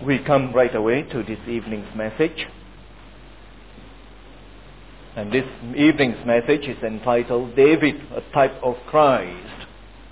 We come right away to this evening's message. And this evening's message is entitled, David, a Type of Christ.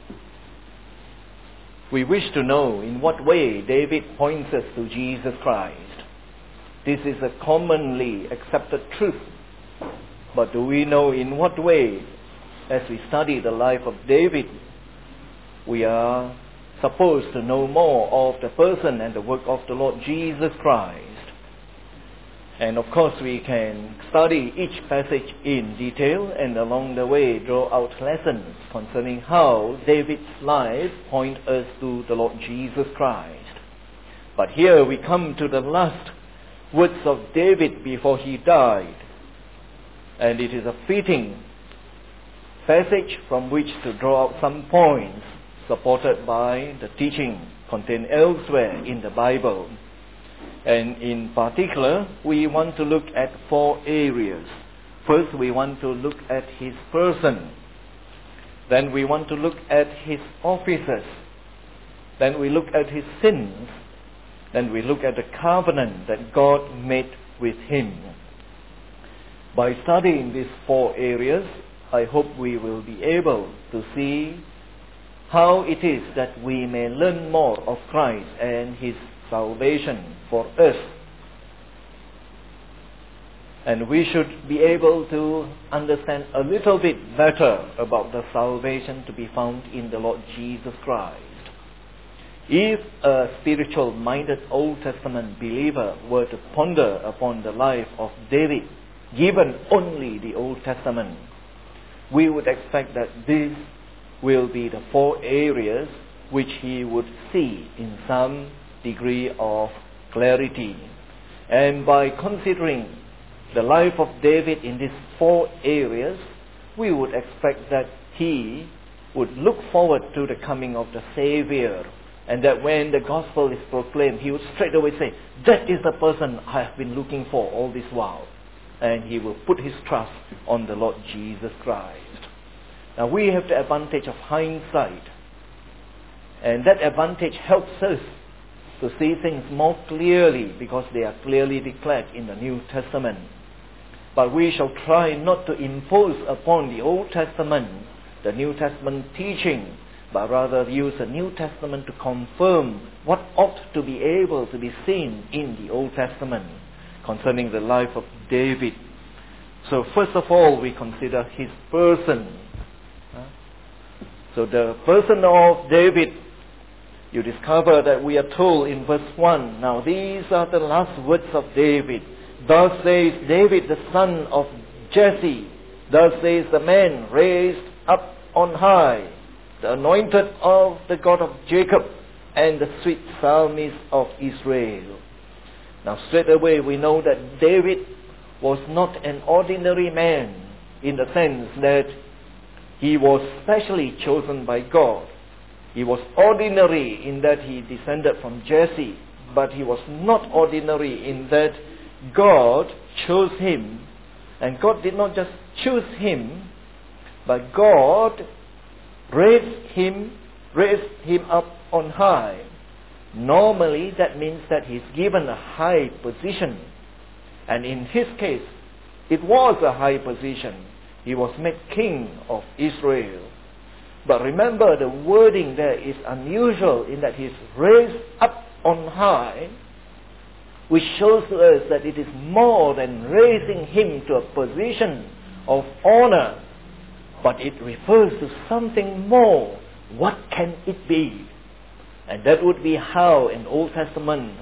We wish to know in what way David points us to Jesus Christ. This is a commonly accepted truth. But do we know in what way, as we study the life of David, we are supposed to know more of the person and the work of the Lord Jesus Christ? And of course we can study each passage in detail and along the way draw out lessons concerning how David's life points us to the Lord Jesus Christ. But here we come to the last words of David before he died. And it is a fitting passage from which to draw out some points supported by the teaching contained elsewhere in the Bible. And in particular, we want to look at 4 areas. First, we want to look at his person. Then we want to look at his offices. Then we look at his sins. Then we look at the covenant that God made with him. By studying these 4 areas, I hope we will be able to see how it is that we may learn more of Christ and his salvation for us. And we should be able to understand a little bit better about the salvation to be found in the Lord Jesus Christ. If a spiritual-minded Old Testament believer were to ponder upon the life of David, given only the Old Testament, we would expect that this will be the 4 areas which he would see in some degree of clarity. And by considering the life of David in these 4 areas, we would expect that he would look forward to the coming of the Savior, and that when the gospel is proclaimed, he would straight away say, that is the person I have been looking for all this while. And he will put his trust on the Lord Jesus Christ. Now we have the advantage of hindsight, and that advantage helps us to see things more clearly because they are clearly declared in the New Testament. But we shall try not to impose upon the Old Testament the New Testament teaching, but rather use the New Testament to confirm what ought to be able to be seen in the Old Testament concerning the life of David. So first of all, we consider his person. So the person of David, you discover that we are told in verse 1, now these are the last words of David. Thus says David, the son of Jesse. Thus says the man raised up on high, the anointed of the God of Jacob, and the sweet psalmist of Israel. Now straight away we know that David was not an ordinary man in the sense that he was specially chosen by God. He was ordinary in that he descended from Jesse, but he was not ordinary in that God chose him. And God did not just choose him, but God raised him up on high. Normally that means that he's given a high position. And in his case, it was a high position. He was made king of Israel. But remember, the wording there is unusual in that he's raised up on high, which shows to us that it is more than raising him to a position of honor, but it refers to something more. What can it be? And that would be how an Old Testament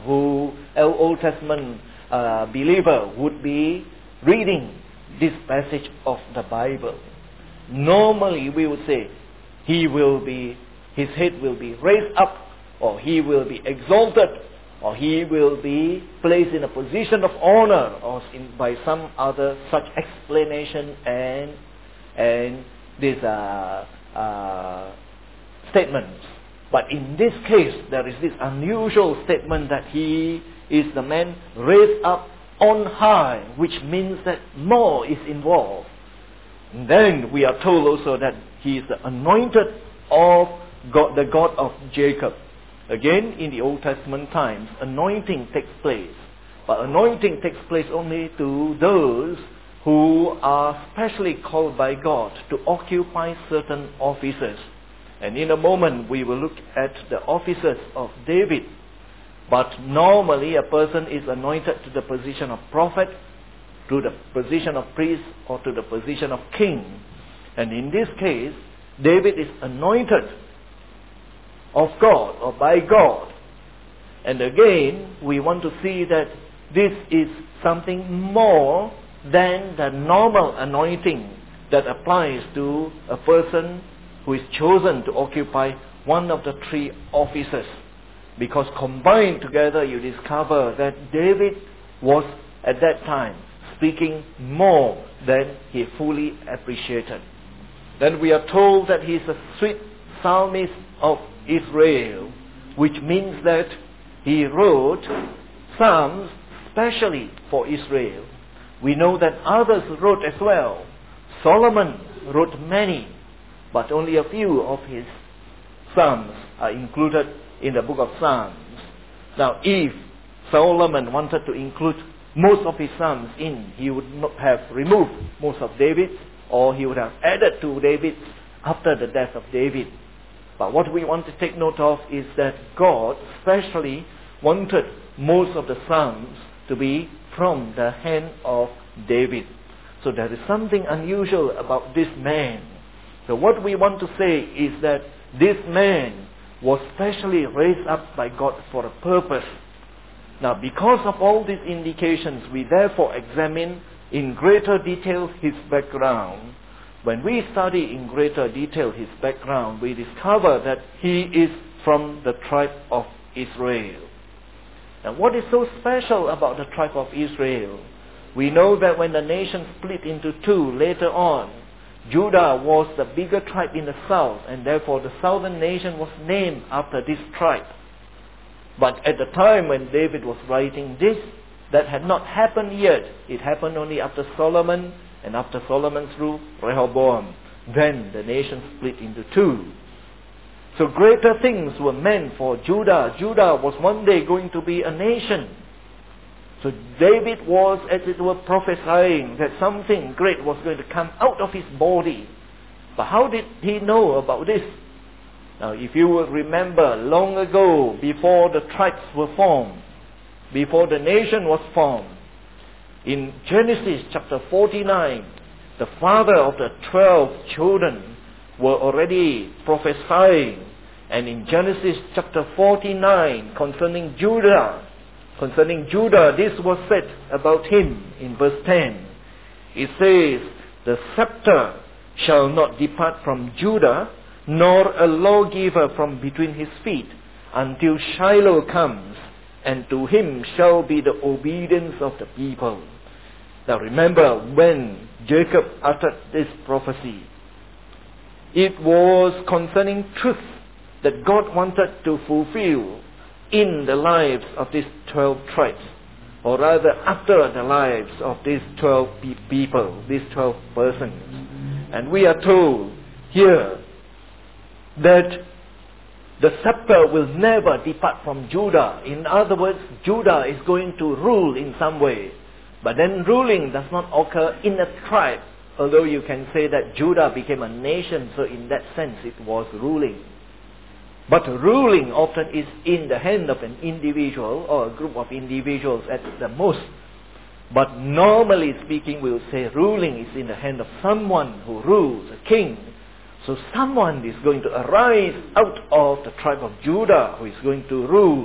believer would be reading this passage of the Bible. Normally we would say, his head will be raised up, or he will be exalted, or he will be placed in a position of honor, or by some other such explanation and these statements. But in this case, there is this unusual statement that he is the man raised up on high, which means that more is involved. And then we are told also that he is the anointed of God, the God of Jacob. Again, in the Old Testament times, anointing takes place. But anointing takes place only to those who are specially called by God to occupy certain offices. And in a moment, we will look at the offices of David. But normally, a person is anointed to the position of prophet, to the position of priest, or to the position of king. And in this case, David is anointed of God or by God. And again, we want to see that this is something more than the normal anointing that applies to a person who is chosen to occupy one of the three offices. Because combined together, you discover that David was at that time speaking more than he fully appreciated. Then we are told that he is a sweet psalmist of Israel, which means that he wrote psalms specially for Israel. We know that others wrote as well. Solomon wrote many, but only a few of his psalms are included in the book of Psalms. Now, if Solomon wanted to include most of his psalms in, he would not have removed most of David's, or he would have added to David's after the death of David. But what we want to take note of is that God especially wanted most of the psalms to be from the hand of David. So there is something unusual about this man. So what we want to say is that this man was specially raised up by God for a purpose. Now, because of all these indications, we therefore examine in greater detail his background. When we study in greater detail his background, we discover that he is from the tribe of Israel. And what is so special about the tribe of Israel? We know that when the nation split into two later on, Judah was the bigger tribe in the south, and therefore the southern nation was named after this tribe. But at the time when David was writing this, that had not happened yet. It happened only after Solomon, and after Solomon's rule, Rehoboam. Then the nation split into two. So greater things were meant for Judah. Judah was one day going to be a nation. So David was, as it were, prophesying that something great was going to come out of his body. But how did he know about this? Now, if you will remember, long ago, before the tribes were formed, before the nation was formed, in Genesis chapter 49, the father of the 12 children were already prophesying. And in Genesis chapter 49, concerning Judah, this was said about him in verse 10. It says, "The scepter shall not depart from Judah, nor a lawgiver from between his feet, until Shiloh comes, and to him shall be the obedience of the people." Now remember, when Jacob uttered this prophecy, it was concerning truth that God wanted to fulfill in the lives of these 12 tribes, or rather after the lives of these 12 people, these 12 persons. And we are told here that the scepter will never depart from Judah. In other words, Judah is going to rule in some way. But then ruling does not occur in a tribe, although you can say that Judah became a nation, so in that sense it was ruling. But ruling often is in the hand of an individual or a group of individuals at the most. But normally speaking, we will say ruling is in the hand of someone who rules, a king. So someone is going to arise out of the tribe of Judah who is going to rule.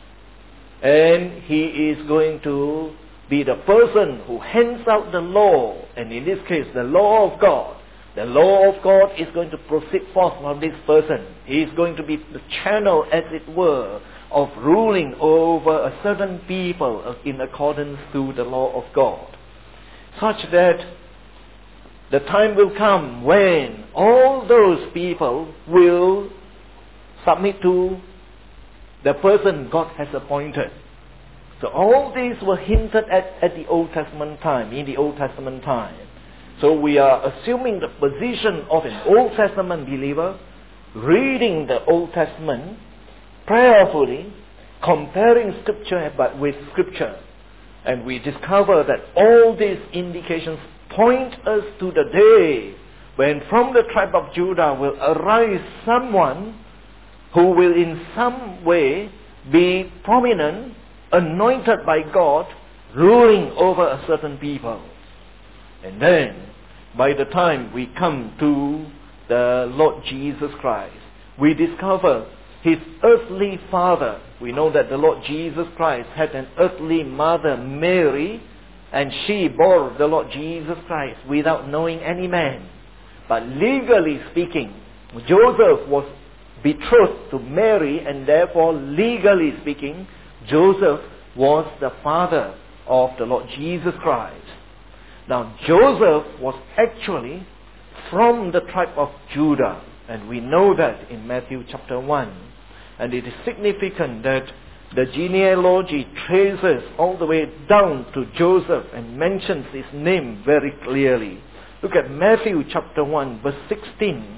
And he is going to be the person who hands out the law, and in this case, the law of God. The law of God is going to proceed forth from this person. He is going to be the channel, as it were, of ruling over a certain people in accordance to the law of God. Such that the time will come when all those people will submit to the person God has appointed. So all these were hinted at the Old Testament time, in the Old Testament time. So we are assuming the position of an Old Testament believer, reading the Old Testament, prayerfully, comparing Scripture with Scripture. And we discover that all these indications point us to the day when from the tribe of Judah will arise someone who will in some way be prominent, anointed by God, ruling over a certain people. And then, by the time we come to the Lord Jesus Christ, we discover His earthly father. We know that the Lord Jesus Christ had an earthly mother, Mary, and she bore the Lord Jesus Christ without knowing any man. But legally speaking, Joseph was betrothed to Mary, and therefore, legally speaking, Joseph was the father of the Lord Jesus Christ. Now, Joseph was actually from the tribe of Judah, and we know that in Matthew chapter 1. And it is significant that the genealogy traces all the way down to Joseph and mentions his name very clearly. Look at Matthew chapter 1, verse 16.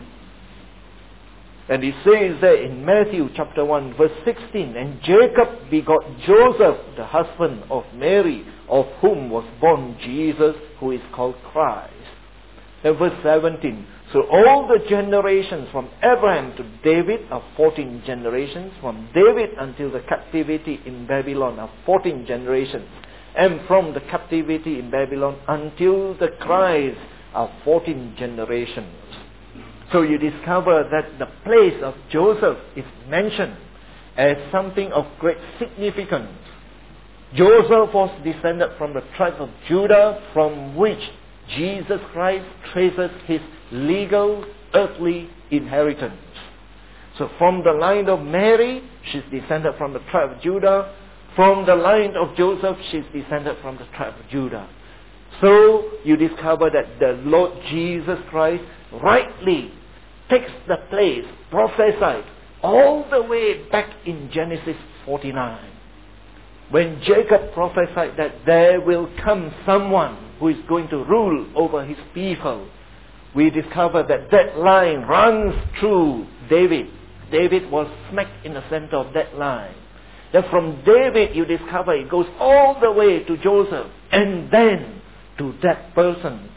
And it says there in Matthew chapter 1, verse 16, and Jacob begot Joseph, the husband of Mary, of whom was born Jesus, who is called Christ. And verse 17, so all the generations from Abraham to David are 14 generations, from David until the captivity in Babylon are 14 generations, and from the captivity in Babylon until the Christ are 14 generations. So you discover that the place of Joseph is mentioned as something of great significance. Joseph was descended from the tribe of Judah, from which Jesus Christ traces his legal earthly inheritance. So from the line of Mary, she's descended from the tribe of Judah. From the line of Joseph, she's descended from the tribe of Judah. So you discover that the Lord Jesus Christ rightly takes the place prophesied all the way back in Genesis 49. When Jacob prophesied that there will come someone who is going to rule over his people, we discover that that line runs through David. David was smack in the center of that line. Then from David you discover it goes all the way to Joseph, and then to that person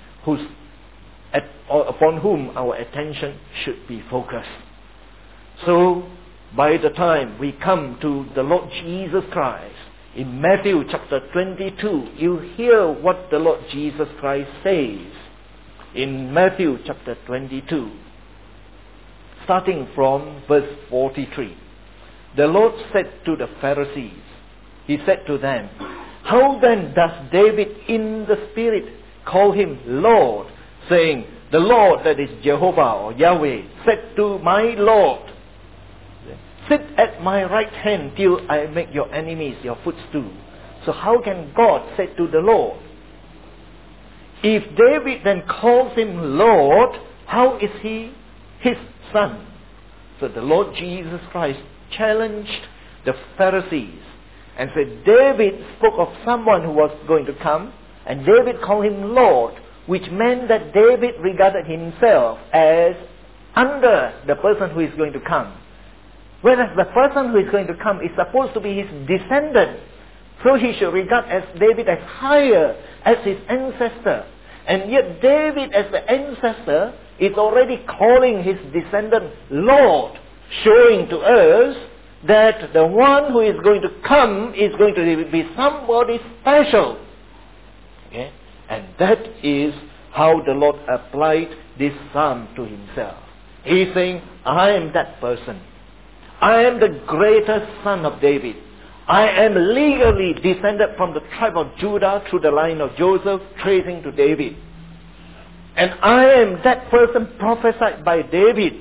upon whom our attention should be focused. So, by the time we come to the Lord Jesus Christ, in Matthew chapter 22, you hear what the Lord Jesus Christ says. In Matthew chapter 22, starting from verse 43, the Lord said to the Pharisees, He said to them, how then does David in the Spirit call Him Lord, saying, the Lord, that is Jehovah or Yahweh, said to my Lord, sit at my right hand till I make your enemies your footstool. So how can God say to the Lord? If David then calls Him Lord, how is He His son? So the Lord Jesus Christ challenged the Pharisees and said, David spoke of someone who was going to come, and David called Him Lord, which meant that David regarded himself as under the person who is going to come. Whereas the person who is going to come is supposed to be his descendant. So he should regard as David as higher as his ancestor. And yet David as the ancestor is already calling his descendant Lord, showing to us that the one who is going to come is going to be somebody special. Okay? And that is how the Lord applied this psalm to Himself. He is saying, I am that person. I am the greatest son of David. I am legally descended from the tribe of Judah through the line of Joseph, tracing to David. And I am that person prophesied by David.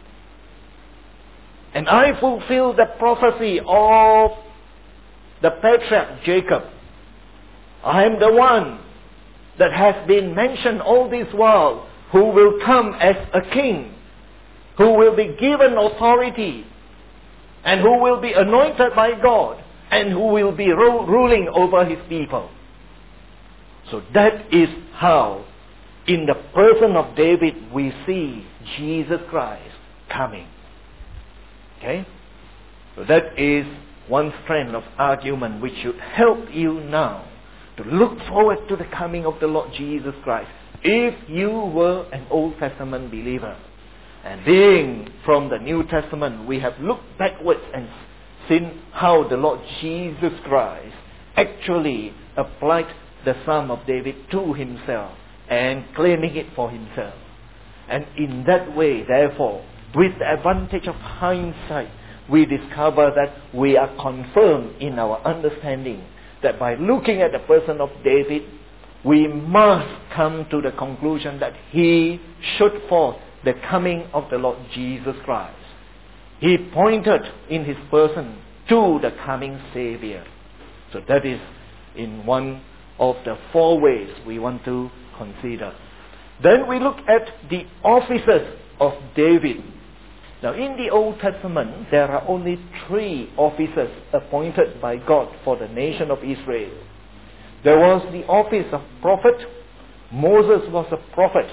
And I fulfill the prophecy of the patriarch Jacob. I am the one that has been mentioned all this while, who will come as a king, who will be given authority, and who will be anointed by God, and who will be ruling over His people. So that is how, in the person of David, we see Jesus Christ coming. Okay? So that is one strand of argument which should help you now to look forward to the coming of the Lord Jesus Christ. If you were an Old Testament believer, and being from the New Testament, we have looked backwards and seen how the Lord Jesus Christ actually applied the Psalm of David to himself and claiming it for himself. And in that way, therefore, with the advantage of hindsight, we discover that we are confirmed in our understanding that by looking at the person of David, we must come to the conclusion that he showed forth the coming of the Lord Jesus Christ. He pointed in his person to the coming Savior. So that is in one of the four ways we want to consider. Then we look at the offices of David. Now in the Old Testament, there are only 3 officers appointed by God for the nation of Israel. There was the office of prophet. Moses was a prophet.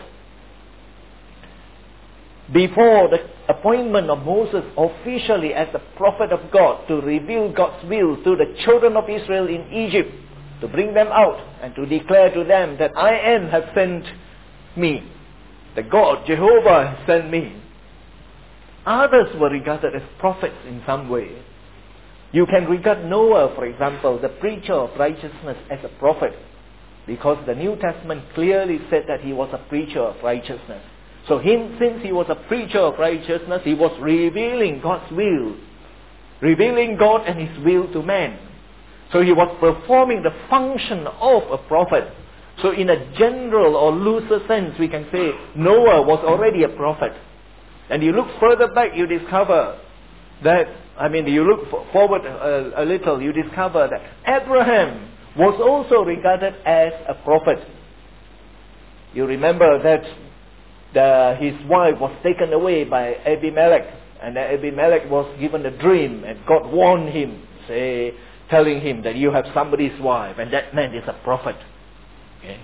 Before the appointment of Moses officially as the prophet of God to reveal God's will to the children of Israel in Egypt, to bring them out and to declare to them that I am have sent me. The God, Jehovah, has sent me. Others were regarded as prophets in some way. You can regard Noah, for example, the preacher of righteousness, as a prophet, because the New Testament clearly said that he was a preacher of righteousness. So since he was a preacher of righteousness, he was revealing God's will, revealing God and his will to man. So he was performing the function of a prophet. So in a general or looser sense, we can say Noah was already a prophet. And you look further back, you discover that, you look forward a little, you discover that Abraham was also regarded as a prophet. You remember that his wife was taken away by Abimelech, and Abimelech was given a dream, and God warned him, telling him that you have somebody's wife, and that man is a prophet. Okay?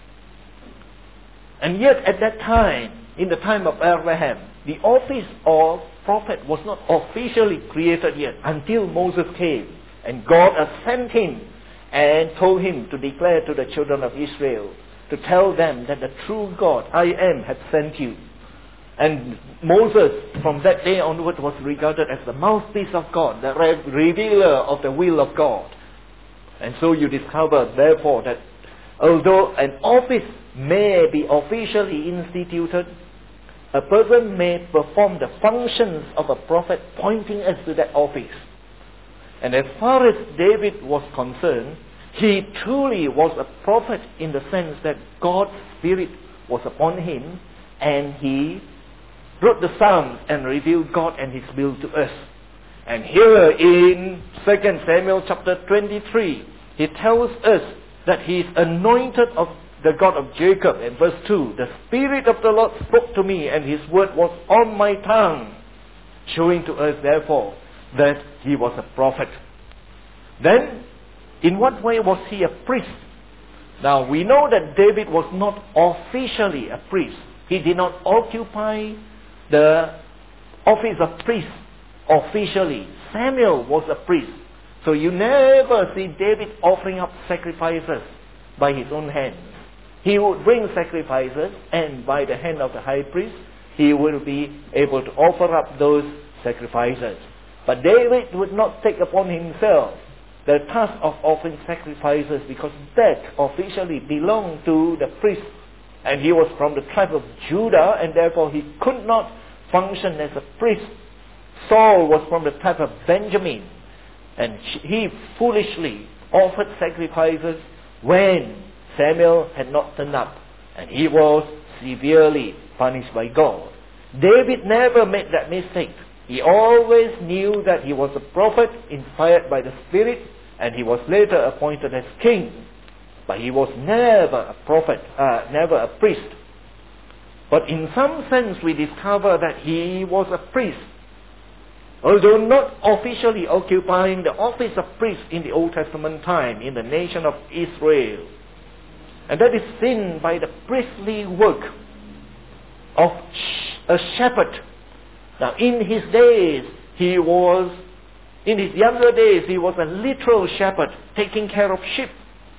And yet at that time, in the time of Abraham, the office of prophet was not officially created yet until Moses came, and God sent him and told him to declare to the children of Israel, to tell them that the true God, I am, had sent you. And Moses, from that day onward, was regarded as the mouthpiece of God, the revealer of the will of God. And so you discover, therefore, that although an office may be officially instituted, a person may perform the functions of a prophet, pointing us to that office. And as far as David was concerned, he truly was a prophet in the sense that God's Spirit was upon him, and he wrote the Psalms and revealed God and his will to us. And here in 2 Samuel chapter 23, he tells us that he is anointed of the God of Jacob. In verse 2, the Spirit of the Lord spoke to me, and his word was on my tongue, showing to us, therefore, that he was a prophet. Then, in what way was he a priest? Now, we know that David was not officially a priest. He did not occupy the office of priest officially. Samuel was a priest. So you never see David offering up sacrifices by his own hands. He would bring sacrifices, and by the hand of the high priest, he will be able to offer up those sacrifices. But David would not take upon himself the task of offering sacrifices, because that officially belonged to the priest. And he was from the tribe of Judah, and therefore he could not function as a priest. Saul was from the tribe of Benjamin, and he foolishly offered sacrifices when Samuel had not turned up, and he was severely punished by God. David never made that mistake. He always knew that he was a prophet inspired by the Spirit, and he was later appointed as king. But he was never a prophet, never a priest. But in some sense we discover that he was a priest, although not officially occupying the office of priest in the Old Testament time in the nation of Israel. And that is seen by the priestly work of a shepherd. Now in his days, he was In his younger days, he was a literal shepherd, taking care of sheep.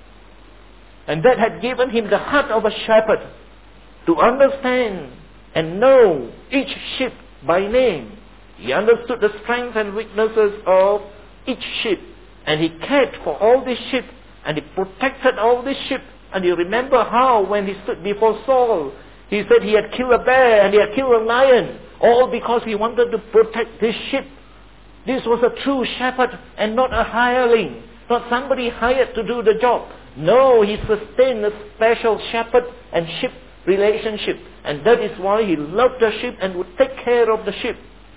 And that had given him the heart of a shepherd to understand and know each sheep by name. He understood the strengths and weaknesses of each sheep. And he cared for all these sheep. And he protected all these sheep. And you remember how when he stood before Saul, he said he had killed a bear and he had killed a lion. All because he wanted to protect his sheep. This was a true shepherd and not a hireling. Not somebody hired to do the job. No, he sustained a special shepherd and sheep relationship. And that is why he loved the sheep and would take care of the sheep.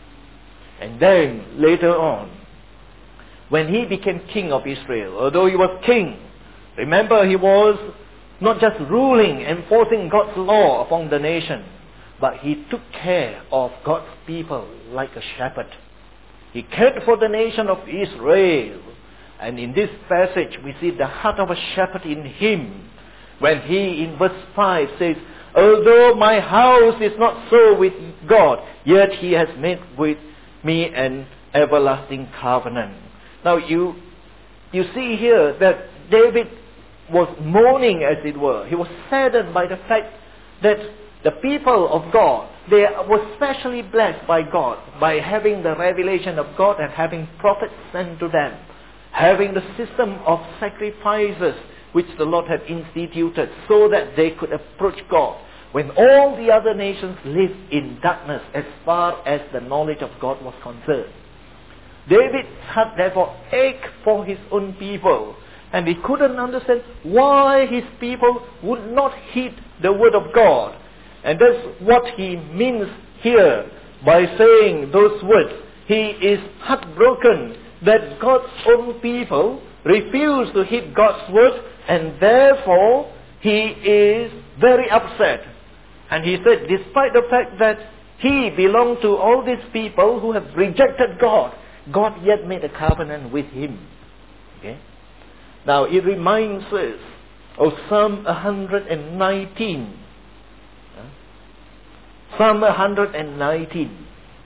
And then, later on, when he became king of Israel, although he was king, remember he was not just ruling, enforcing God's law upon the nation, but he took care of God's people like a shepherd. He cared for the nation of Israel. And in this passage, we see the heart of a shepherd in him. When he, in verse 5, says, although my house is not so with God, yet he has made with me an everlasting covenant. Now you see here that David was mourning, as it were. He was saddened by the fact that the people of God, they were specially blessed by God by having the revelation of God and having prophets sent to them, having the system of sacrifices which the Lord had instituted so that they could approach God when all the other nations lived in darkness as far as the knowledge of God was concerned. David's heart therefore ached for his own people, and he couldn't understand why his people would not heed the word of God. And that's what he means here by saying those words. He is heartbroken that God's own people refuse to heed God's word, and therefore he is very upset. And he said, despite the fact that he belonged to all these people who have rejected God, God yet made a covenant with him. Okay? Now it reminds us of Psalm 119. Psalm 119.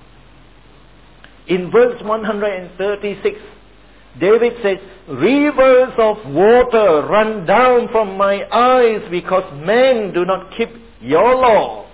In verse 136, David says, rivers of water run down from my eyes because men do not keep your law.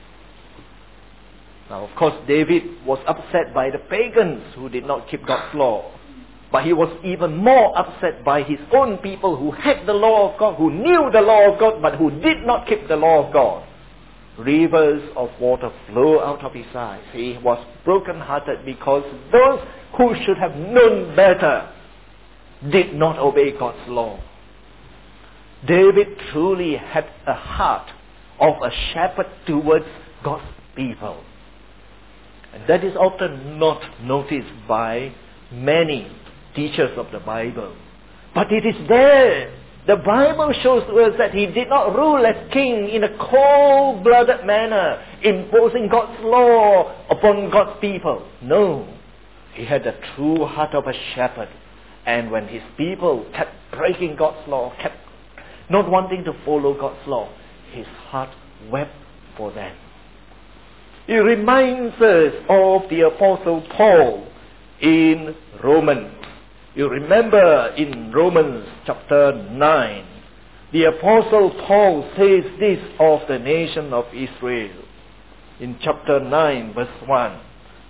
Now, of course, David was upset by the pagans who did not keep God's law. But he was even more upset by his own people who had the law of God, who knew the law of God, but who did not keep the law of God. Rivers of water flow out of his eyes. He was broken-hearted because those who should have known better did not obey God's law. David truly had a heart of a shepherd towards God's people. And that is often not noticed by many teachers of the Bible. But it is there. The Bible shows to us that he did not rule as king in a cold-blooded manner, imposing God's law upon God's people. No. He had the true heart of a shepherd. And when his people kept breaking God's law, kept not wanting to follow God's law, his heart wept for them. It reminds us of the Apostle Paul in Romans. You remember in Romans chapter 9, the Apostle Paul says this of the nation of Israel. In chapter 9, verse 1.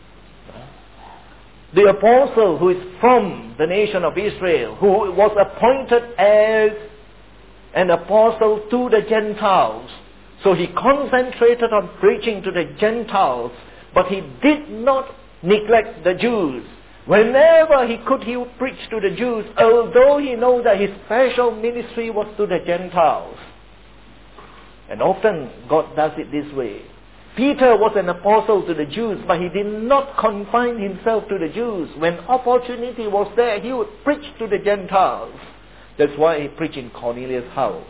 The apostle who is from the nation of Israel, who was appointed as an apostle to the Gentiles. So he concentrated on preaching to the Gentiles, but he did not neglect the Jews. Whenever he could, he would preach to the Jews, although he knows that his special ministry was to the Gentiles. And often God does it this way. Peter was an apostle to the Jews, but he did not confine himself to the Jews. When opportunity was there, he would preach to the Gentiles. That's why he preached in Cornelius' house.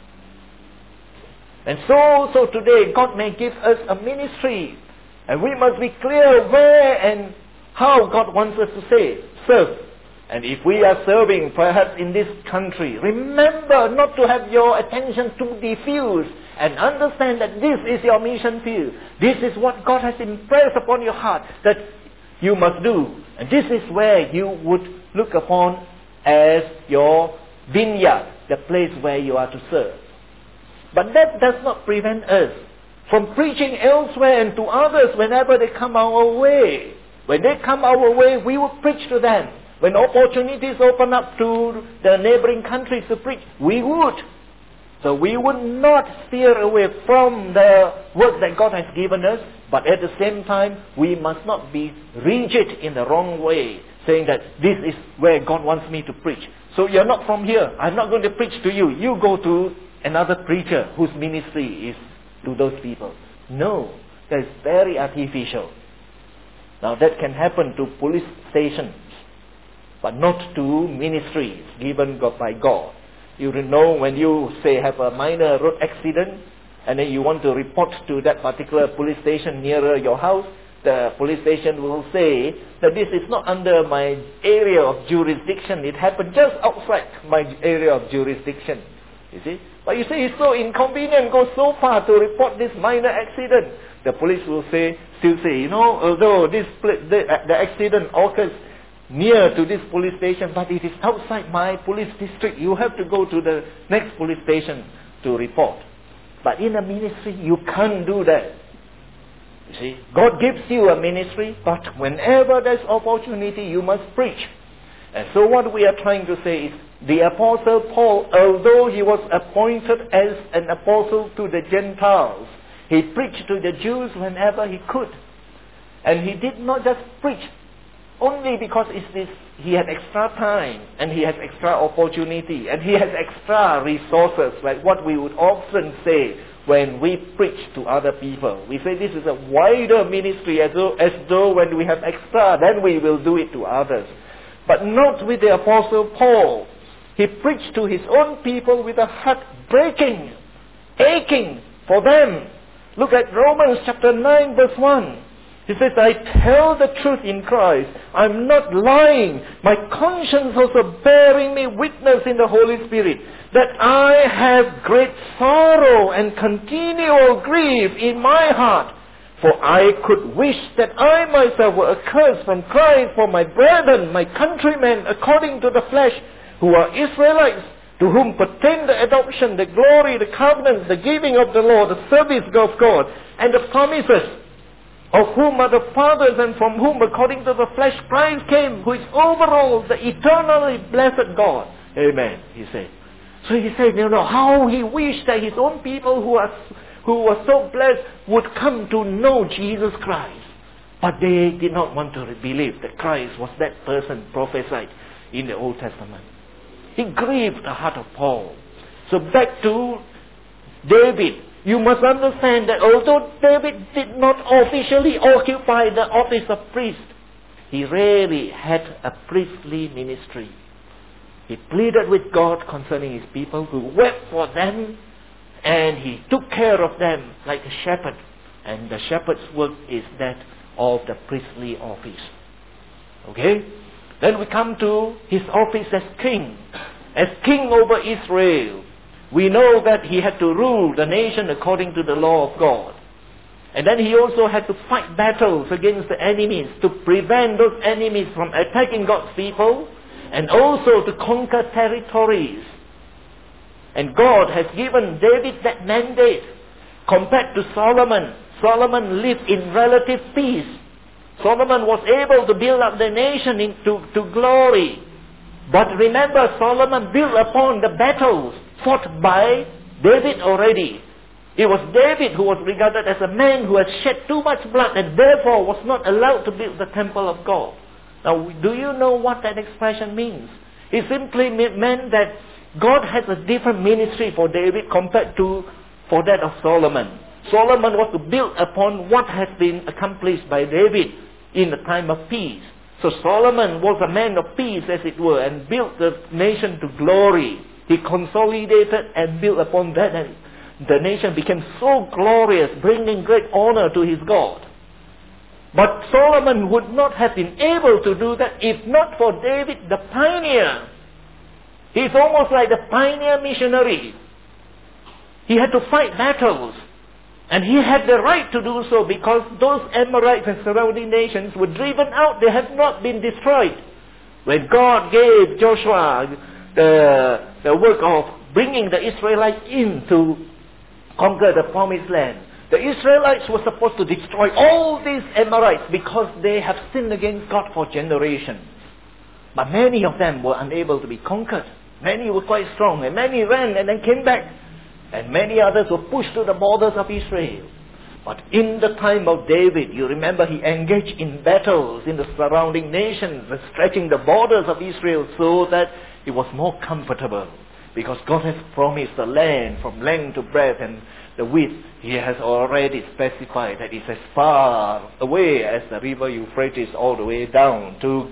And so today, God may give us a ministry. And we must be clear where and how God wants us to serve. And if we are serving perhaps in this country, remember not to have your attention too diffused, and understand that this is your mission field. This is what God has impressed upon your heart, that you must do. And this is where you would look upon as your vineyard, the place where you are to serve. But that does not prevent us from preaching elsewhere and to others whenever they come our way. When they come our way, we will preach to them. When opportunities open up to the neighboring countries to preach, we would. So we would not steer away from the work that God has given us, but at the same time, we must not be rigid in the wrong way, saying that this is where God wants me to preach. So you're not from here. I'm not going to preach to you. You go to another preacher whose ministry is to those people. No, that's very artificial. Now that can happen to police stations, but not to ministries given by God. You know, when you say have a minor road accident and then you want to report to that particular police station nearer your house, the police station will say that this is not under my area of jurisdiction. It happened just outside my area of jurisdiction. You see? But you say it's so inconvenient, go so far to report this minor accident. The police will still say, you know, although the accident occurs near to this police station, but it is outside my police district. You have to go to the next police station to report. But in a ministry, you can't do that. You see, God gives you a ministry, but whenever there's opportunity, you must preach. And so what we are trying to say is, the Apostle Paul, although he was appointed as an apostle to the Gentiles, he preached to the Jews whenever he could. And he did not just preach only because he had extra time and he has extra opportunity and he has extra resources, like what we would often say when we preach to other people. We say this is a wider ministry, as though when we have extra, then we will do it to others. But not with the Apostle Paul. He preached to his own people with a heart breaking, aching for them. Look at Romans chapter 9 verse 1. He says, I tell the truth in Christ. I'm not lying. My conscience also bearing me witness in the Holy Spirit that I have great sorrow and continual grief in my heart. For I could wish that I myself were accursed from Christ for my brethren, my countrymen, according to the flesh, who are Israelites, to whom pertain the adoption, the glory, the covenants, the giving of the law, the service of God, and the promises, of whom are the fathers, and from whom, according to the flesh, Christ came, who is over all, the eternally blessed God. Amen, he said. So he said, you know, how he wished that his own people who were so blessed would come to know Jesus Christ. But they did not want to believe that Christ was that person prophesied in the Old Testament. He grieved the heart of Paul. So back to David. You must understand that although David did not officially occupy the office of priest, he really had a priestly ministry. He pleaded with God concerning his people, who wept for them, and he took care of them like a shepherd. And the shepherd's work is that of the priestly office. Okay? Then we come to his office as king. As king over Israel, we know that he had to rule the nation according to the law of God. And then he also had to fight battles against the enemies to prevent those enemies from attacking God's people, and also to conquer territories. And God has given David that mandate. Compared to Solomon, Solomon lived in relative peace. Solomon was able to build up the nation to glory. But remember, Solomon built upon the battles fought by David already. It was David who was regarded as a man who had shed too much blood and therefore was not allowed to build the temple of God. Now, do you know what that expression means? It simply meant that God has a different ministry for David compared to for that of Solomon. Solomon was to build upon what has been accomplished by David in the time of peace. So Solomon was a man of peace, as it were, and built the nation to glory. He consolidated and built upon that, and the nation became so glorious, bringing great honor to his God. But Solomon would not have been able to do that if not for David, the pioneer. He's almost like the pioneer missionary. He had to fight battles. And he had the right to do so because those Amorites and surrounding nations were driven out. They have not been destroyed. When God gave Joshua the work of bringing the Israelites in to conquer the promised land, the Israelites were supposed to destroy all these Amorites because they have sinned against God for generations. But many of them were unable to be conquered. Many were quite strong, and many ran and then came back. And many others were pushed to the borders of Israel. But in the time of David, you remember he engaged in battles in the surrounding nations, stretching the borders of Israel so that it was more comfortable. Because God has promised the land from length to breadth and the width. He has already specified that it's as far away as the river Euphrates all the way down to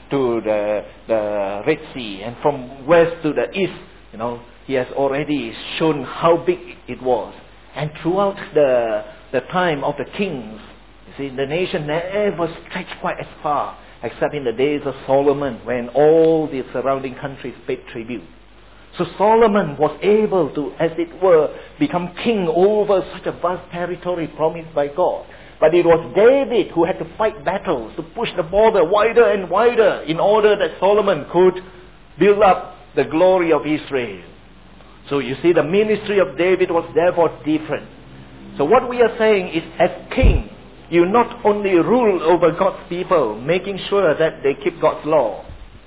the Red Sea. And from west to the east, he has already shown how big it was. And throughout the time of the kings, you see, the nation never stretched quite as far, except in the days of Solomon, when all the surrounding countries paid tribute. So Solomon was able to, as it were, become king over such a vast territory promised by God. But it was David who had to fight battles to push the border wider and wider in order that Solomon could build up the glory of Israel. So you see, the ministry of David was therefore different. So what we are saying is, as king, you not only rule over God's people, making sure that they keep God's law.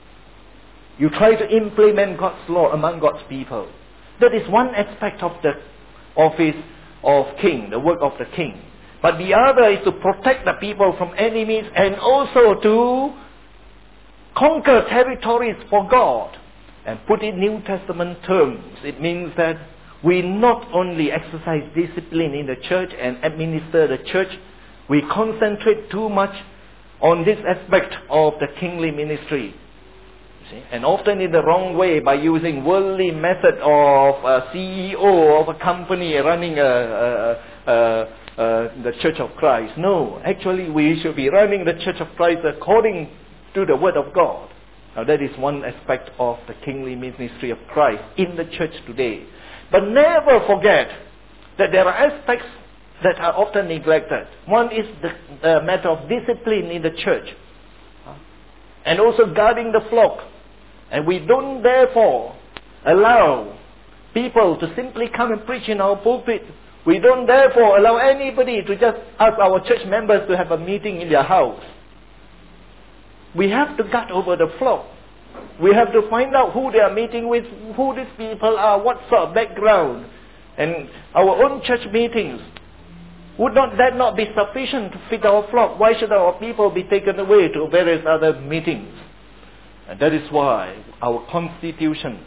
You try to implement God's law among God's people. That is one aspect of the office of king, the work of the king. But the other is to protect the people from enemies and also to conquer territories for God. And put in New Testament terms, it means that we not only exercise discipline in the church and administer the church, we concentrate too much on this aspect of the kingly ministry. See? And often in the wrong way, by using worldly method of a CEO of a company running the Church of Christ. No, actually we should be running the Church of Christ according to the Word of God. Now that is one aspect of the kingly ministry of Christ in the church today. But never forget that there are aspects that are often neglected. One is the matter of discipline in the church. And also guarding the flock. And we don't therefore allow people to simply come and preach in our pulpit. We don't therefore allow anybody to just ask our church members to have a meeting in their house. We have to guard over the flock. We have to find out who they are meeting with, who these people are, what sort of background. And our own church meetings, would not that not be sufficient to feed our flock? Why should our people be taken away to various other meetings? And that is why our constitution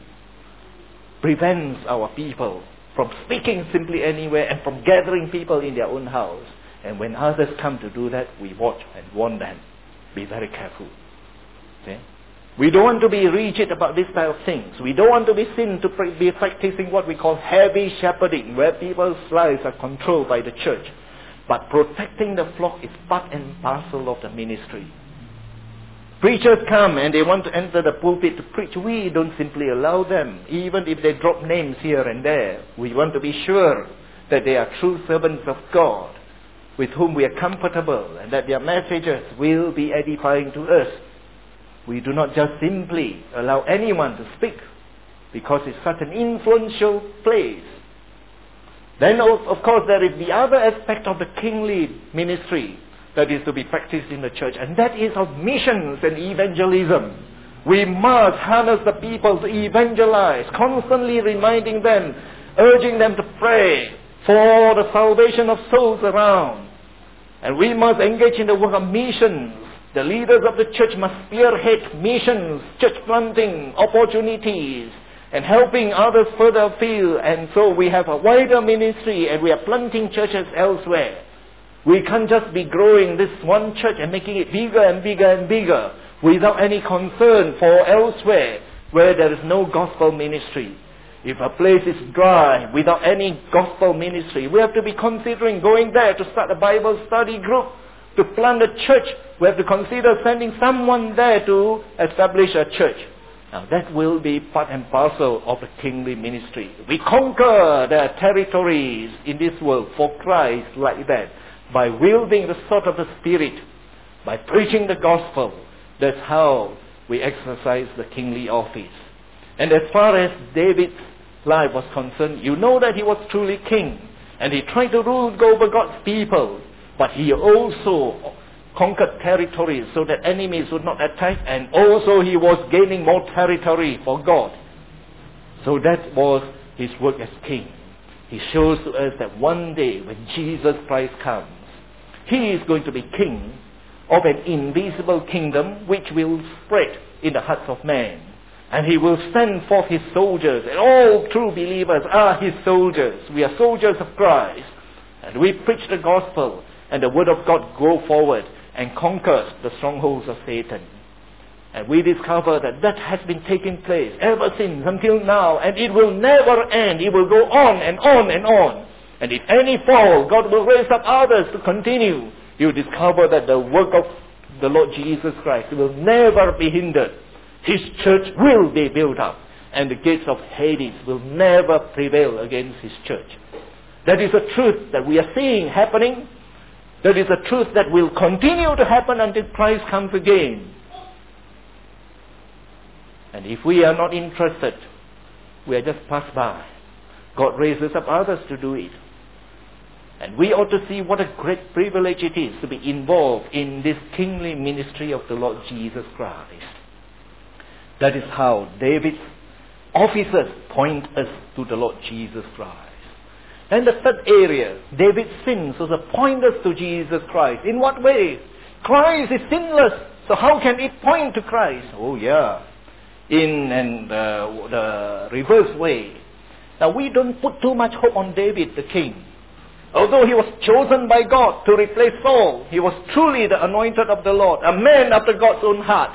prevents our people from speaking simply anywhere and from gathering people in their own house. And when others come to do that, we watch and warn them. Be very careful. Okay? We don't want to be rigid about this type of things. We don't want to be seen to be practicing what we call heavy shepherding, where people's lives are controlled by the church. But protecting the flock is part and parcel of the ministry. Preachers come and they want to enter the pulpit to preach. We don't simply allow them, even if they drop names here and there. We want to be sure that they are true servants of God, with whom we are comfortable, and that their messages will be edifying to us. We do not just simply allow anyone to speak, because it's such an influential place. Then, of course, there is the other aspect of the kingly ministry that is to be practiced in the church, and that is of missions and evangelism. We must harness the people to evangelize, constantly reminding them, urging them to pray for the salvation of souls around. And we must engage in the work of missions. The leaders of the church must spearhead missions, church planting opportunities, and helping others further afield. And so we have a wider ministry, and we are planting churches elsewhere. We can't just be growing this one church and making it bigger and bigger and bigger without any concern for elsewhere where there is no gospel ministry. If a place is dry without any gospel ministry, we have to be considering going there to start a Bible study group, to plant a church. We have to consider sending someone there to establish a church. Now that will be part and parcel of the kingly ministry. We conquer the territories in this world for Christ like that, by wielding the sword of the Spirit, by preaching the gospel. That's how we exercise the kingly office. And as far as David's life was concerned, you know that he was truly king. And he tried to rule over God's people. But he also conquered territories so that enemies would not attack. And also he was gaining more territory for God. So that was his work as king. He shows to us that one day when Jesus Christ comes, he is going to be king of an invisible kingdom which will spread in the hearts of men. And he will send forth his soldiers, and all true believers are his soldiers. We are soldiers of Christ. And we preach the gospel, and the word of God go forward and conquers the strongholds of Satan. And we discover that that has been taking place ever since until now, and it will never end. It will go on and on and on. And if any fall, God will raise up others to continue. You discover that the work of the Lord Jesus Christ will never be hindered. His church will be built up, and the gates of Hades will never prevail against his church. That is a truth that we are seeing happening. That is a truth that will continue to happen until Christ comes again. And if we are not interested, we are just passed by. God raises up others to do it. And we ought to see what a great privilege it is to be involved in this kingly ministry of the Lord Jesus Christ. That is how David's officers point us to the Lord Jesus Christ. And the third area, David's sins was a pointers to Jesus Christ. In what way? Christ is sinless, so how can it point to Christ? Oh yeah, in the reverse way. Now we don't put too much hope on David the king. Although he was chosen by God to replace Saul, he was truly the anointed of the Lord, a man after God's own heart.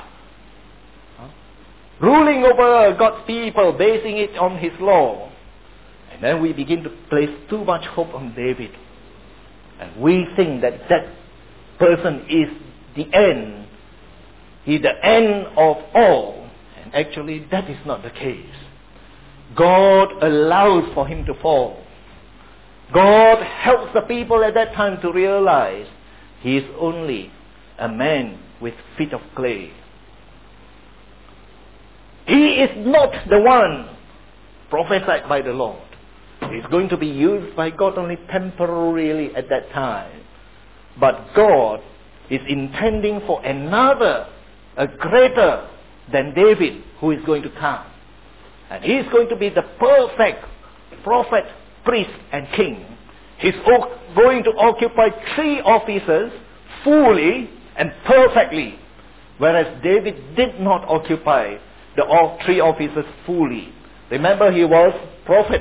Ruling over God's people, basing it on his law. And then we begin to place too much hope on David. And we think that that person is the end. He's the end of all. And actually that is not the case. God allows for him to fall. God helps the people at that time to realize he is only a man with feet of clay. He is not the one prophesied by the Lord. He's going to be used by God only temporarily at that time. But God is intending for another, a greater than David, who is going to come. And he is going to be the perfect prophet, priest, and king. He's going to occupy three offices fully and perfectly. Whereas David did not occupy all three offices fully. Remember, he was prophet.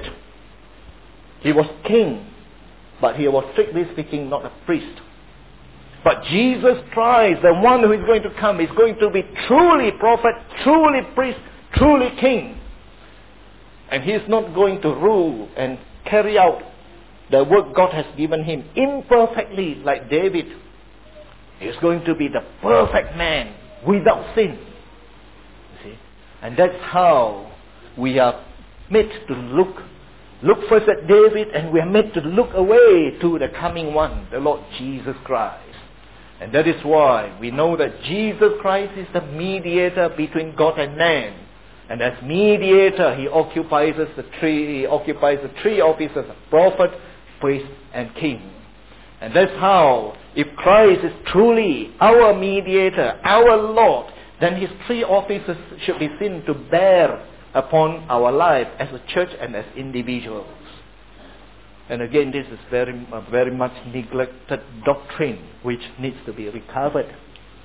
He was king. But he was, strictly speaking, not a priest. But Jesus Christ, the one who is going to come, is going to be truly prophet, truly priest, truly king. And he is not going to rule and carry out the work God has given him imperfectly like David. He is going to be the perfect man without sin. You see? And that's how we are made to look first at David, and we are made to look away to the coming one, the Lord Jesus Christ. And that is why we know that Jesus Christ is the mediator between God and man. And as mediator, he occupies the three offices of prophet, priest, and king. And that's how, if Christ is truly our mediator, our Lord, then his three offices should be seen to bear upon our life as a church and as individuals. And again, this is very much neglected doctrine which needs to be recovered.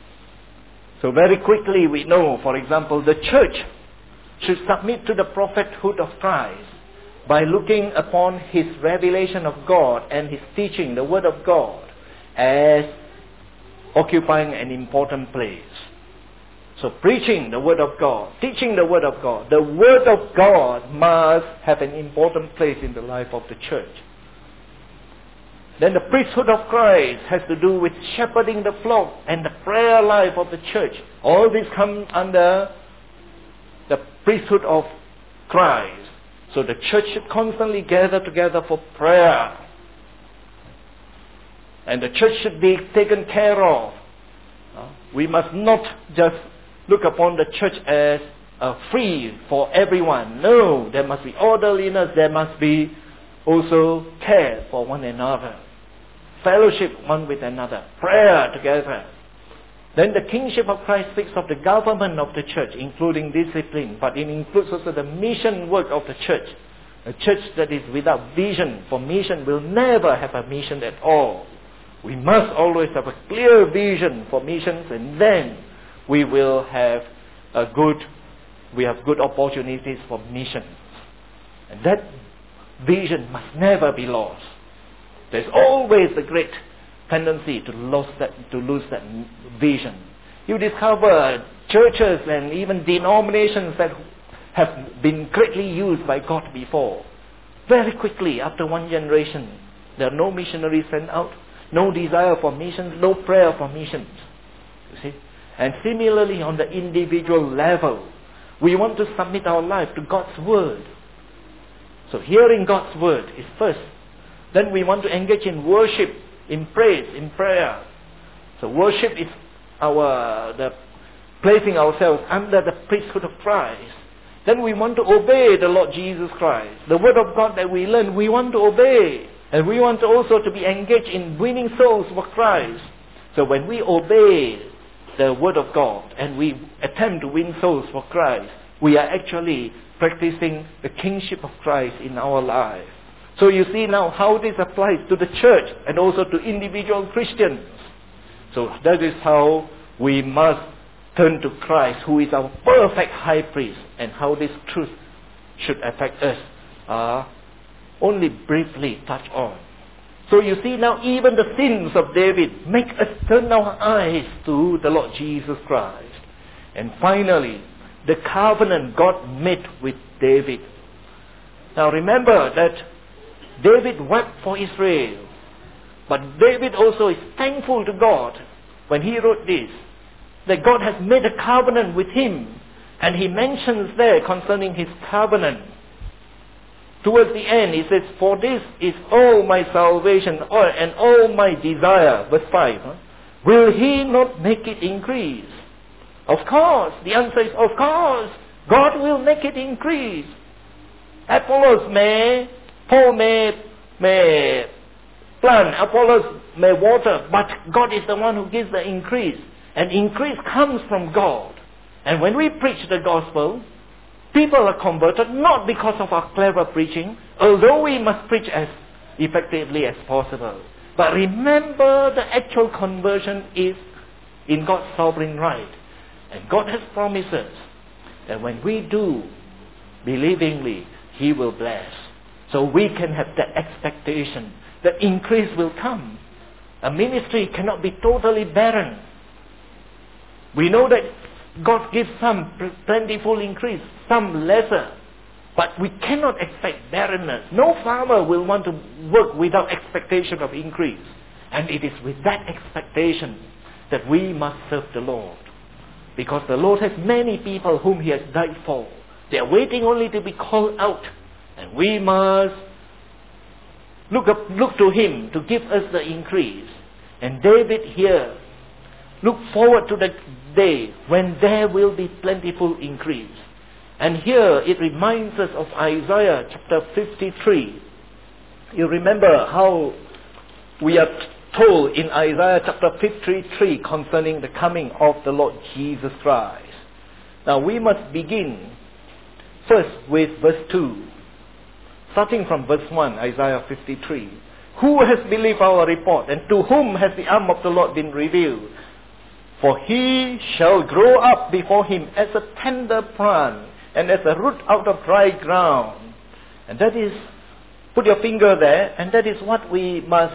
So very quickly we know, for example, the church should submit to the prophethood of Christ by looking upon his revelation of God and his teaching, the word of God, as occupying an important place. So preaching the word of God, teaching the word of God, the word of God must have an important place in the life of the church. Then the priesthood of Christ has to do with shepherding the flock and the prayer life of the church. All this comes under the priesthood of Christ. So the church should constantly gather together for prayer. And the church should be taken care of. We must not just look upon the church as free for everyone. No, there must be orderliness. There must be also care for one another. Fellowship one with another. Prayer together. Then the kingship of Christ speaks of the government of the church, including discipline. But it includes also the mission work of the church. A church that is without vision for mission will never have a mission at all. We must always have a clear vision for missions, and then we will have good opportunities for missions. And that vision must never be lost. There's always a great tendency to lose that vision. You discover churches and even denominations that have been greatly used by God before. Very quickly, after one generation, there are no missionaries sent out, no desire for missions, no prayer for missions. You see? And similarly, on the individual level, we want to submit our life to God's Word. So hearing God's Word is first. Then we want to engage in worship, in praise, in prayer. So worship is the placing ourselves under the priesthood of Christ. Then we want to obey the Lord Jesus Christ. The Word of God that we learn, we want to obey. And we want also to be engaged in winning souls for Christ. So when we obey the Word of God and we attempt to win souls for Christ, we are actually practicing the kingship of Christ in our life. So you see now how this applies to the church and also to individual Christians. So that is how we must turn to Christ, who is our perfect high priest, and how this truth should affect us. Only briefly touch on. So you see now even the sins of David make us turn our eyes to the Lord Jesus Christ. And finally, the covenant God made with David. Now remember that David wept for Israel. But David also is thankful to God when he wrote this, that God has made a covenant with him. And he mentions there concerning his covenant. Towards the end, he says, "For this is all my salvation and all my desire." Verse 5. Will he not make it increase? Of course. The answer is, of course. God will make it increase. Paul may plant, Apollos may water, but God is the one who gives the increase. And increase comes from God. And when we preach the gospel, people are converted not because of our clever preaching, although we must preach as effectively as possible. But remember, the actual conversion is in God's sovereign right. And God has promised us that when we do believingly, He will bless. So we can have that expectation that increase will come. A ministry cannot be totally barren. We know that God gives some plentiful increase, some lesser. But we cannot expect barrenness. No farmer will want to work without expectation of increase. And it is with that expectation that we must serve the Lord. Because the Lord has many people whom He has died for. They are waiting only to be called out. And we must look to Him to give us the increase. And David here looked forward to the day when there will be plentiful increase. And here it reminds us of Isaiah chapter 53. You remember how we are told in Isaiah chapter 53 concerning the coming of the Lord Jesus Christ. Now we must begin first with verse 2. Starting from verse 1, Isaiah 53. Who has believed our report, and to whom has the arm of the Lord been revealed? For he shall grow up before him as a tender plant, and as a root out of dry ground. And that is, put your finger there, and that is what we must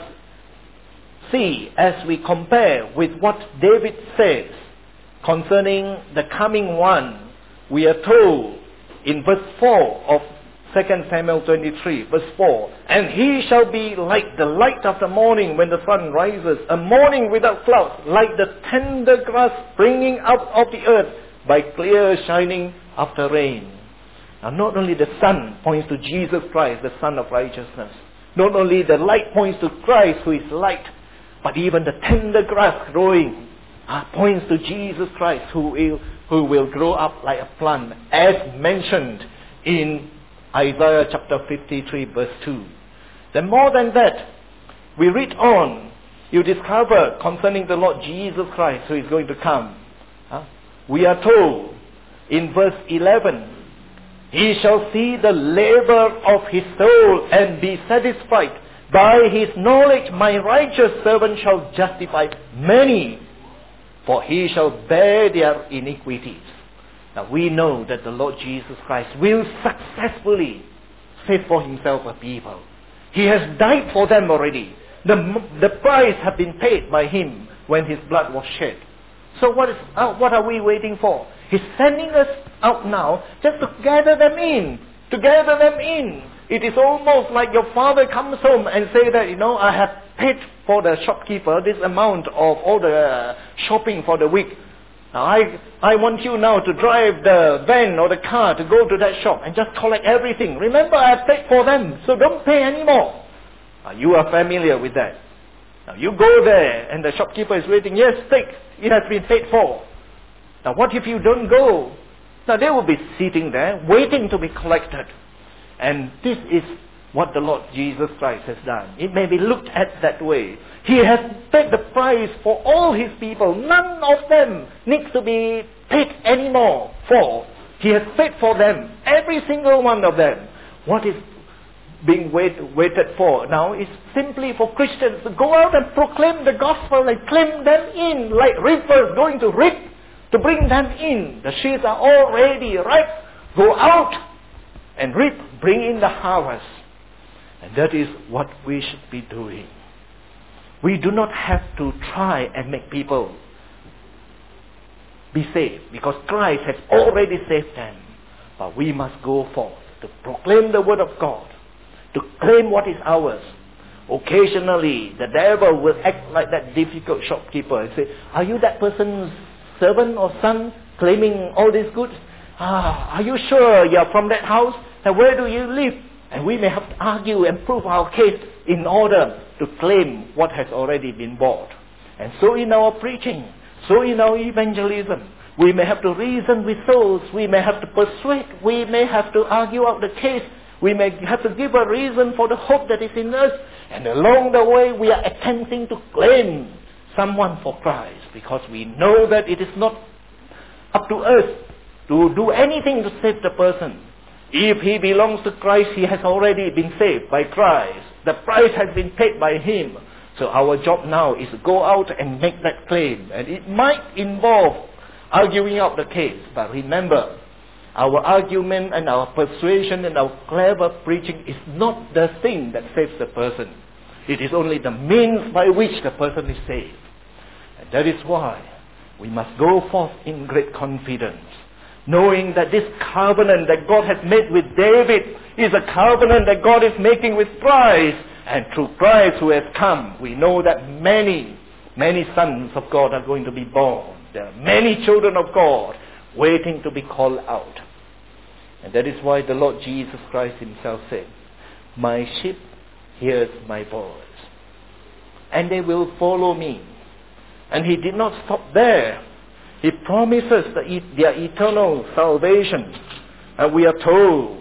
see as we compare with what David says concerning the coming one. We are told in verse 4 of 2 Samuel 23, verse 4, and he shall be like the light of the morning when the sun rises, a morning without clouds, like the tender grass springing up of the earth by clear shining after rain. Now, not only the sun points to Jesus Christ, the Son of righteousness. Not only the light points to Christ, who is light, but even the tender grass growing points to Jesus Christ, who will grow up like a plant, as mentioned in Isaiah chapter 53, verse 2. Then more than that, we read on, you discover concerning the Lord Jesus Christ, who is going to come. We are told in verse 11, He shall see the labor of his soul and be satisfied. By his knowledge my righteous servant shall justify many, for he shall bear their iniquities. Now we know that the Lord Jesus Christ will successfully save for himself a people. He has died for them already. The price has been paid by him when his blood was shed. So what are we waiting for? He's sending us out now just to gather them in. To gather them in. It is almost like your father comes home and say that, I have paid for the shopkeeper this amount of all the shopping for the week. Now I want you now to drive the van or the car to go to that shop and just collect everything. Remember, I have paid for them, so don't pay anymore. You are familiar with that. Now you go there and the shopkeeper is waiting. Yes, take. It has been paid for. Now what if you don't go? Now they will be sitting there waiting to be collected. And this is what the Lord Jesus Christ has done. It may be looked at that way. He has paid the price for all his people. None of them needs to be paid anymore for. He has paid for them. Every single one of them. What is being waited for now is simply for Christians to go out and proclaim the gospel and claim them in like reapers going to reap, to bring them in. The sheaves are already ripe. Go out and reap, bring in the harvest. And that is what we should be doing. We do not have to try and make people be saved, because Christ has already saved them. But we must go forth to proclaim the word of God, to claim what is ours. Occasionally, the devil will act like that difficult shopkeeper and say, are you that person's servant or son claiming all these goods? Are you sure you are from that house? And where do you live? And we may have to argue and prove our case in order to claim what has already been bought. And so in our preaching, so in our evangelism, we may have to reason with souls, we may have to persuade, we may have to argue out the case, we may have to give a reason for the hope that is in us. And along the way, we are attempting to claim someone for Christ, because we know that it is not up to us to do anything to save the person. If he belongs to Christ, he has already been saved by Christ. The price has been paid by him. So our job now is to go out and make that claim. And it might involve arguing out the case. But remember, our argument and our persuasion and our clever preaching is not the thing that saves the person. It is only the means by which the person is saved. And that is why we must go forth in great confidence, knowing that this covenant that God has made with David is a covenant that God is making with Christ. And through Christ who has come, we know that many, many sons of God are going to be born. There are many children of God waiting to be called out. And that is why the Lord Jesus Christ himself said, my sheep hears my voice, and they will follow me. And he did not stop there. He promises their eternal salvation. And we are told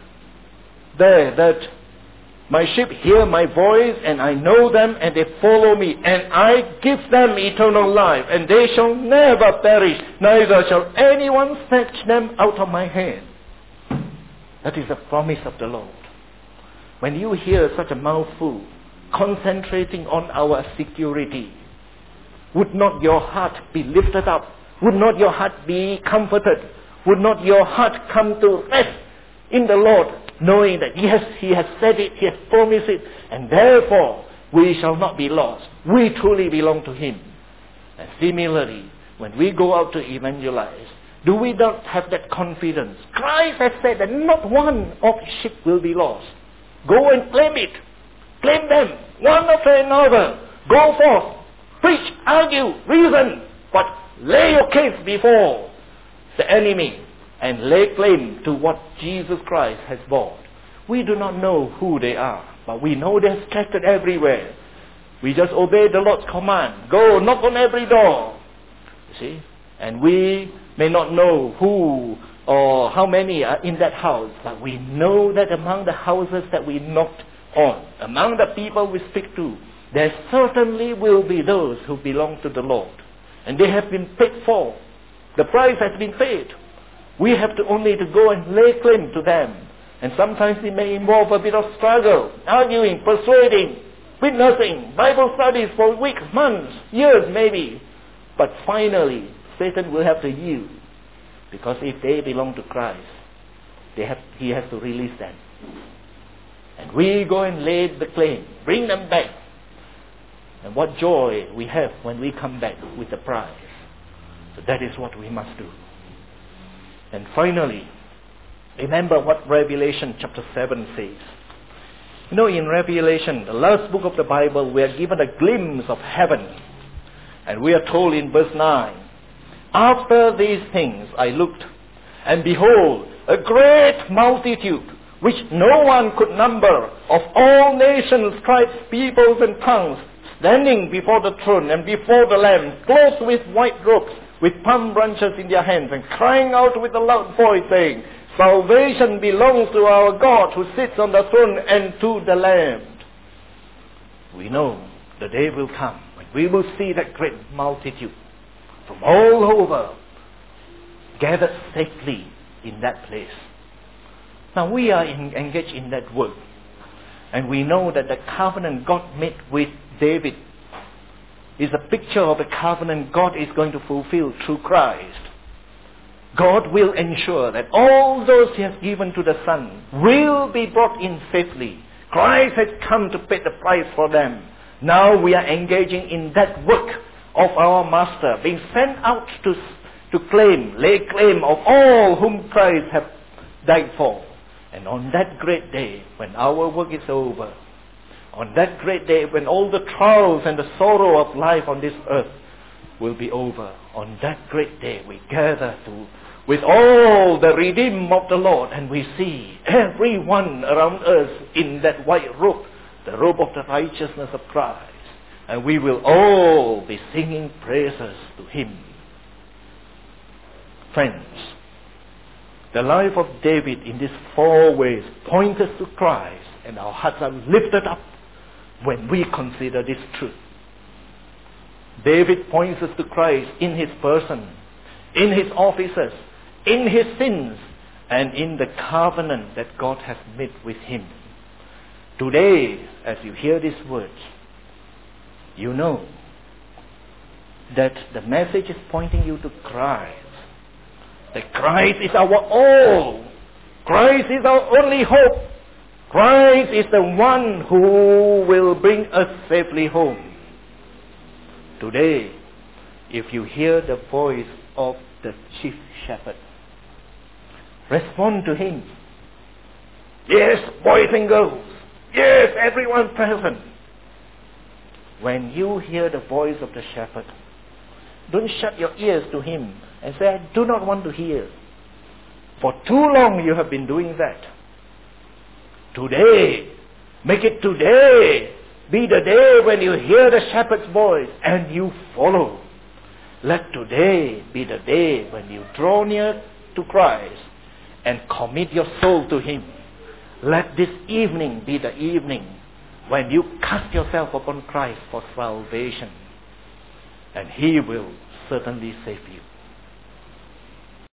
there that my sheep hear my voice, and I know them, and they follow me, and I give them eternal life, and they shall never perish, neither shall anyone snatch them out of my hand. That is the promise of the Lord. When you hear such a mouthful concentrating on our security, would not your heart be lifted up? Would not your heart be comforted? Would not your heart come to rest in the Lord, knowing that He has said it, He has promised it, and therefore we shall not be lost. We truly belong to Him. And similarly, when we go out to evangelize, do we not have that confidence? Christ has said that not one of His sheep will be lost. Go and claim it. Claim them, one after another. Go forth. Preach, argue, reason, but lay your case before the enemy and lay claim to what Jesus Christ has bought. We do not know who they are, but we know they're scattered everywhere. We just obey the Lord's command. Go, knock on every door. You see? And we may not know who or how many are in that house, but we know that among the houses that we knocked on, among the people we speak to, there certainly will be those who belong to the Lord. And they have been paid for. The price has been paid. We have to only to go and lay claim to them. And sometimes it may involve a bit of struggle, arguing, persuading, witnessing, Bible studies for weeks, months, years maybe. But finally, Satan will have to yield. Because if they belong to Christ, he has to release them. And we go and lay the claim, bring them back. And what joy we have when we come back with the prize. So that is what we must do. And finally, remember what Revelation chapter 7 says. You know, in Revelation, the last book of the Bible, we are given a glimpse of heaven. And we are told in verse 9, after these things I looked, and behold, a great multitude, which no one could number, of all nations, tribes, peoples, and tongues, standing before the throne and before the Lamb, clothed with white robes, with palm branches in their hands, and crying out with a loud voice, saying, Salvation belongs to our God who sits on the throne and to the Lamb. We know the day will come when we will see that great multitude from all over gathered safely in that place. Now we are engaged in that work. And we know that the covenant God made with David is a picture of the covenant God is going to fulfill through Christ. God will ensure that all those He has given to the Son will be brought in safely. Christ has come to pay the price for them. Now we are engaging in that work of our Master, being sent out to lay claim of all whom Christ has died for. And on that great day, when our work is over, on that great day when all the trials and the sorrow of life on this earth will be over, on that great day we gather with all the redeemed of the Lord, and we see everyone around us in that white robe, the robe of the righteousness of Christ. And we will all be singing praises to Him. Friends, the life of David in these 4 ways points us to Christ, and our hearts are lifted up when we consider this truth. David points us to Christ in his person, in his offices, in his sins, and in the covenant that God has made with him. Today, as you hear these words, you know that the message is pointing you to Christ. That Christ is our all. Christ is our only hope. Christ is the one who will bring us safely home. Today, if you hear the voice of the chief shepherd, respond to him. Yes, boys and girls. Yes, everyone present. When you hear the voice of the shepherd, don't shut your ears to him and say, I do not want to hear. For too long you have been doing that. Today, make it today, be the day when you hear the shepherd's voice and you follow. Let today be the day when you draw near to Christ and commit your soul to Him. Let this evening be the evening when you cast yourself upon Christ for salvation. And He will certainly save you.